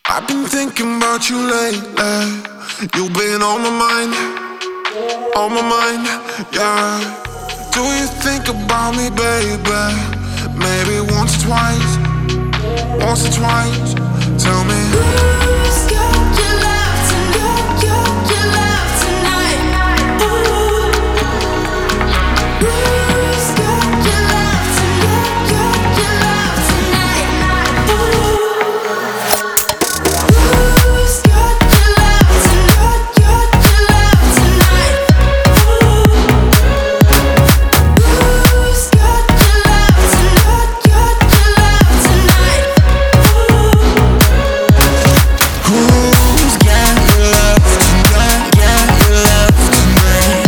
I've been thinking about you lately. You've been on my mind, yeah. Do you think about me, baby? Maybe once or twice. Tell me who's got your love tonight? Your love tonight. Ooh. Who's got your love tonight? Your love tonight. Ooh. Who's got your love tonight? Your love tonight. Ooh. Who's got your love tonight? Your love tonight. who's got your love tonight? Got your love tonight.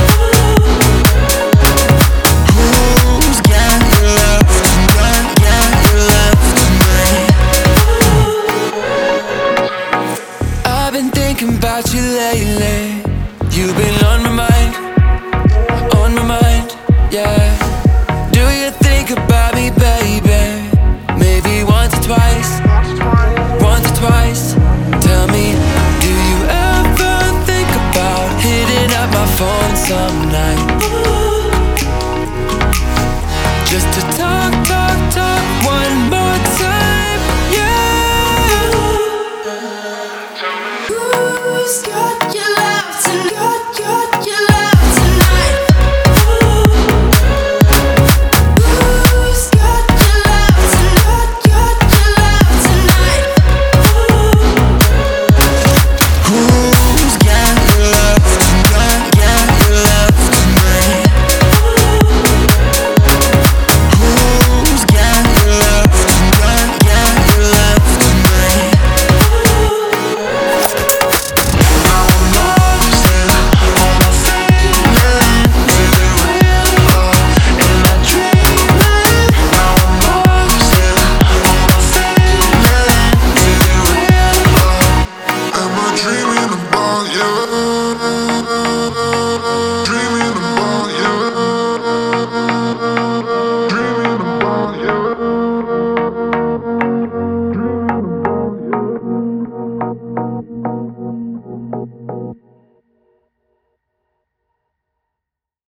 Who's got your love tonight? Got your love tonight. I've been thinking about you lately. You've been on my mind, yeah. Do you think about me, baby? Maybe once or twice. Tell me, do you ever think about hitting up my phone some night? Just to